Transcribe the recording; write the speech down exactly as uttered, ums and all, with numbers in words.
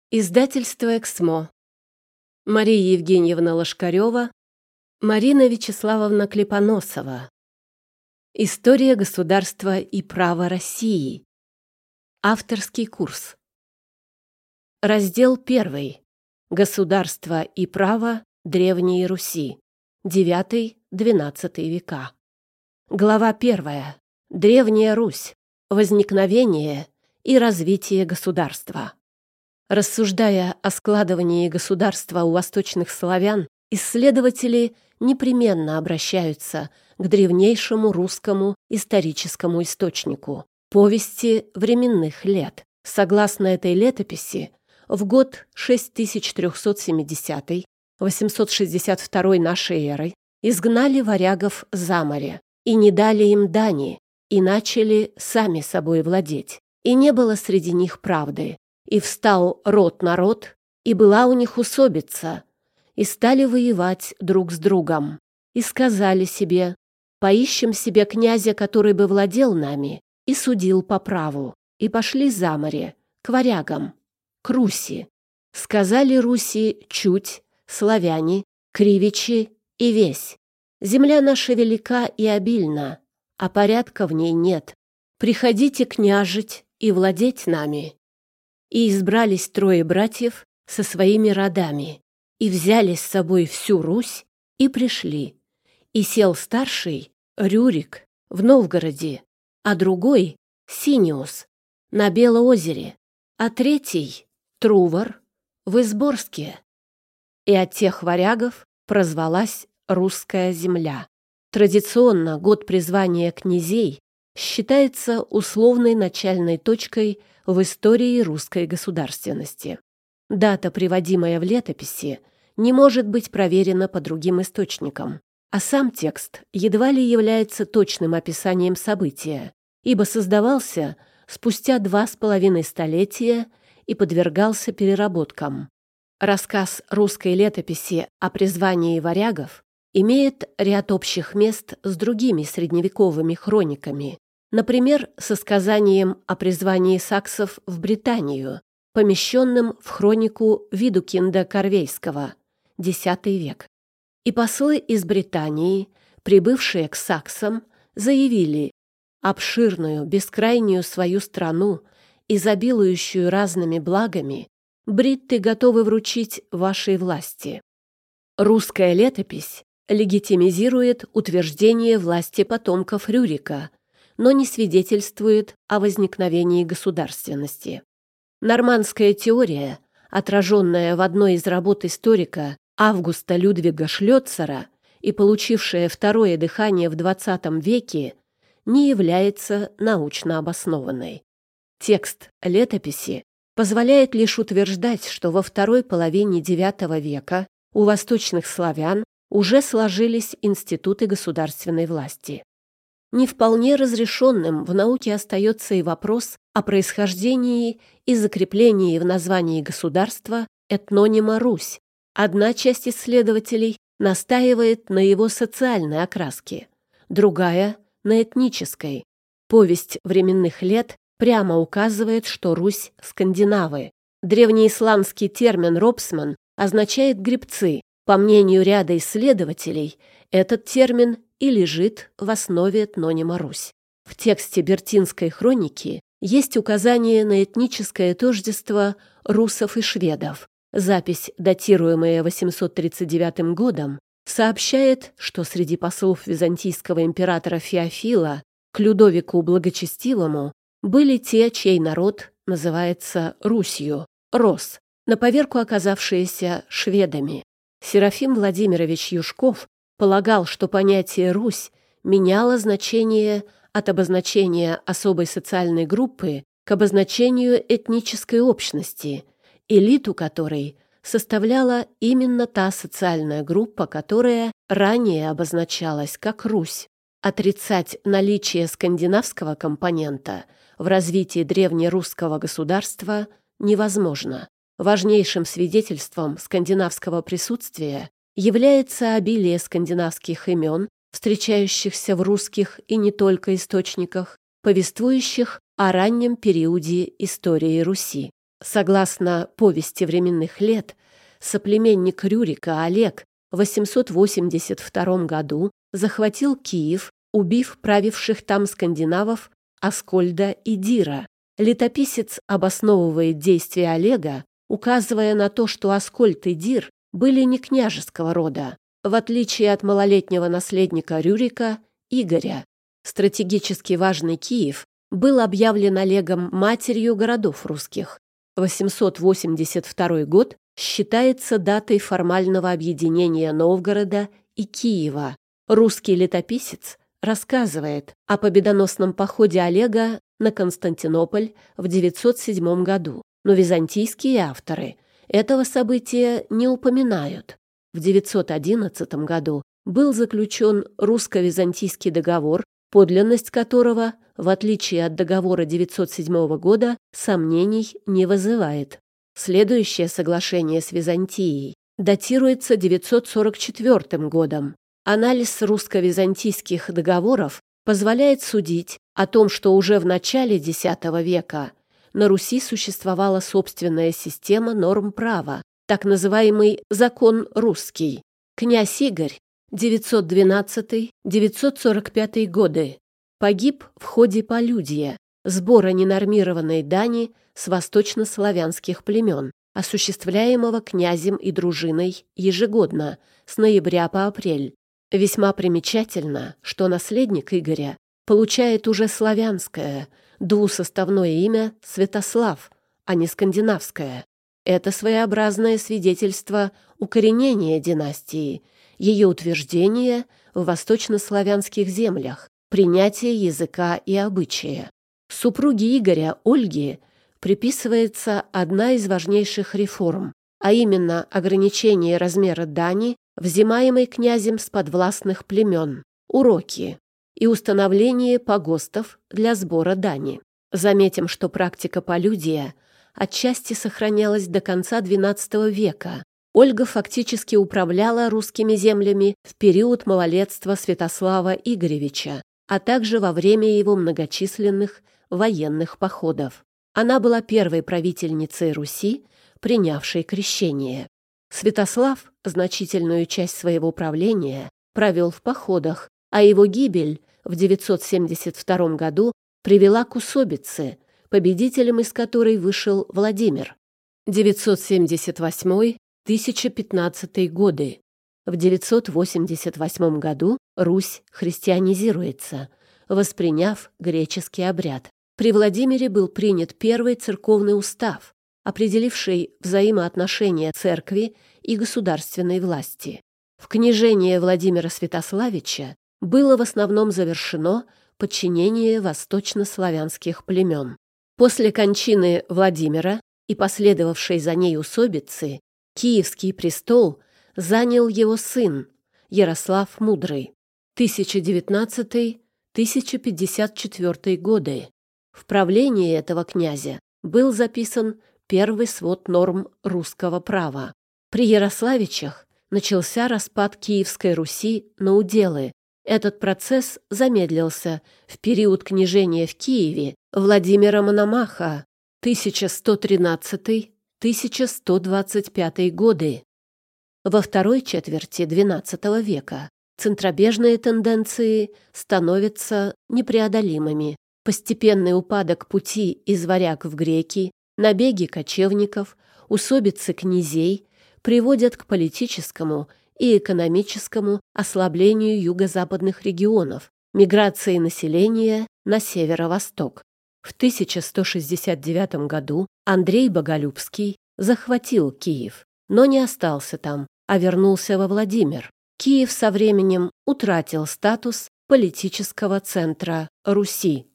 Издательство «Эксмо». Мария Евгеньевна Лошкарева, Марина Вячеславовна Клепоносова. История государства и права России. Авторский курс. Раздел первый. Государство и право Древней Руси. девятый-двенадцатый века. Глава первая. Древняя Русь. Возникновение и развитие государства. Рассуждая о складывании государства у восточных славян, исследователи непременно обращаются к древнейшему русскому историческому источнику — повести временных лет. Согласно этой летописи, в год шесть тысяч триста семидесятый — восемьсот шестьдесят второй нашей эры изгнали варягов за море и не дали им дани, и начали сами собой владеть. И не было среди них правды. И встал род на род, и была у них усобица, и стали воевать друг с другом. И сказали себе: поищем себе князя, который бы владел нами и судил по праву. И пошли за море, к варягам, к Руси. Сказали Руси чуть, славяне, кривичи и весь. Земля наша велика и обильна, а порядка в ней нет. Приходите княжить и владеть нами. И избрались трое братьев со своими родами, и взяли с собой всю Русь, и пришли. И сел старший, Рюрик, в Новгороде, а другой, Синиус, на Белоозере, а третий, Трувор, в Изборске. И от тех варягов прозвалась русская земля. Традиционно год призвания князей считается условной начальной точкой в истории русской государственности. Дата, приводимая в летописи, не может быть проверена по другим источникам, а сам текст едва ли является точным описанием события, ибо создавался спустя два с половиной столетия и подвергался переработкам. Рассказ русской летописи о призвании варягов имеет ряд общих мест с другими средневековыми хрониками, например, со сказанием о призвании саксов в Британию, помещенным в хронику Видукинда Корвейского, десятый век. И послы из Британии, прибывшие к саксам, заявили: обширную, бескрайнюю свою страну, изобилующую разными благами, бритты готовы вручить вашей власти. Русская летопись легитимизирует утверждение власти потомков Рюрика, но не свидетельствует о возникновении государственности. Нормандская теория, отраженная в одной из работ историка Августа Людвига Шлёцера и получившая второе дыхание в двадцатом веке, не является научно обоснованной. Текст летописи позволяет лишь утверждать, что во второй половине девятого века у восточных славян уже сложились институты государственной власти. Не вполне разрешенным в науке остается и вопрос о происхождении и закреплении в названии государства этнонима «Русь». Одна часть исследователей настаивает на его социальной окраске, другая — на этнической. Повесть временных лет прямо указывает, что Русь — скандинавы. Древнеисландский термин «робсман» означает «гребцы». По мнению ряда исследователей, этот термин и лежит в основе этнонима «Русь». В тексте Бертинской хроники есть указание на этническое тождество русов и шведов. Запись, датируемая восемьсот тридцать девятым годом, сообщает, что среди послов византийского императора Феофила к Людовику Благочестивому были те, чей народ называется Русью, Рос, на поверку оказавшиеся шведами. Серафим Владимирович Юшков полагал, что понятие «Русь» меняло значение от обозначения особой социальной группы к обозначению этнической общности, элиту которой составляла именно та социальная группа, которая ранее обозначалась как Русь. Отрицать наличие скандинавского компонента в развитии древнерусского государства невозможно. Важнейшим свидетельством скандинавского присутствия является обилие скандинавских имен, встречающихся в русских и не только источниках, повествующих о раннем периоде истории Руси. Согласно повести временных лет, соплеменник Рюрика Олег в восемьсот восемьдесят втором году захватил Киев, убив правивших там скандинавов Аскольда и Дира. Летописец обосновывает действия Олега, указывая на то, что Аскольд и Дир были не княжеского рода, в отличие от малолетнего наследника Рюрика Игоря. Стратегически важный Киев был объявлен Олегом матерью городов русских. восемьсот восемьдесят второй год считается датой формального объединения Новгорода и Киева. Русский летописец рассказывает о победоносном походе Олега на Константинополь в девятьсот седьмом году, но византийские авторы этого события не упоминают. В девятьсот одиннадцатом году был заключен русско-византийский договор, подлинность которого, в отличие от договора девятьсот седьмого года, сомнений не вызывает. Следующее соглашение с Византией датируется девятьсот сорок четвёртым годом. Анализ русско-византийских договоров позволяет судить о том, что уже в начале X века на Руси существовала собственная система норм права, так называемый закон русский. Князь Игорь, девятьсот двенадцатый — девятьсот сорок пятый годы, погиб в ходе полюдья, сбора ненормированной дани с восточнославянских племен, осуществляемого князем и дружиной ежегодно с ноября по апрель. Весьма примечательно, что наследник Игоря получает уже славянское, двусоставное имя Святослав, а не скандинавское. Это своеобразное свидетельство укоренения династии, ее утверждения в восточнославянских землях, принятие языка и обычая. Супруге Игоря, Ольге, приписывается одна из важнейших реформ, а именно ограничение размера дани, взимаемой князем с подвластных племен, уроки и установление погостов для сбора дани. Заметим, что практика полюдия отчасти сохранялась до конца двенадцатого века. Ольга фактически управляла русскими землями в период малолетства Святослава Игоревича, а также во время его многочисленных военных походов. Она была первой правительницей Руси, принявшей крещение. Святослав значительную часть своего правления провел в походах, а его гибель в девятьсот семьдесят втором году привела к усобице, победителем из которой вышел Владимир. девятьсот семьдесят восьмой — тысяча пятнадцатый годы. В девятьсот восемьдесят восьмом году Русь христианизируется, восприняв греческий обряд. При Владимире был принят первый церковный устав, определивший взаимоотношения церкви и государственной власти. В княжении Владимира Святославича было в основном завершено подчинение восточнославянских племен. После кончины Владимира и последовавшей за ней усобицы Киевский престол занял его сын Ярослав Мудрый. тысяча девятнадцатый — тысяча пятьдесят четвёртый годы. В правлении этого князя был записан первый свод норм русского права. При Ярославичах начался распад Киевской Руси на уделы. Этот процесс замедлился в период княжения в Киеве Владимира Мономаха тысяча сто тринадцатый — тысяча сто двадцать пятый годы. Во второй четверти двенадцатого века центробежные тенденции становятся непреодолимыми. Постепенный упадок пути из варяг в греки, набеги кочевников, усобицы князей приводят к политическому и экономическому ослаблению юго-западных регионов, миграции населения на северо-восток. В тысяча сто шестьдесят девятом году Андрей Боголюбский захватил Киев, но не остался там, а вернулся во Владимир. Киев со временем утратил статус политического центра Руси.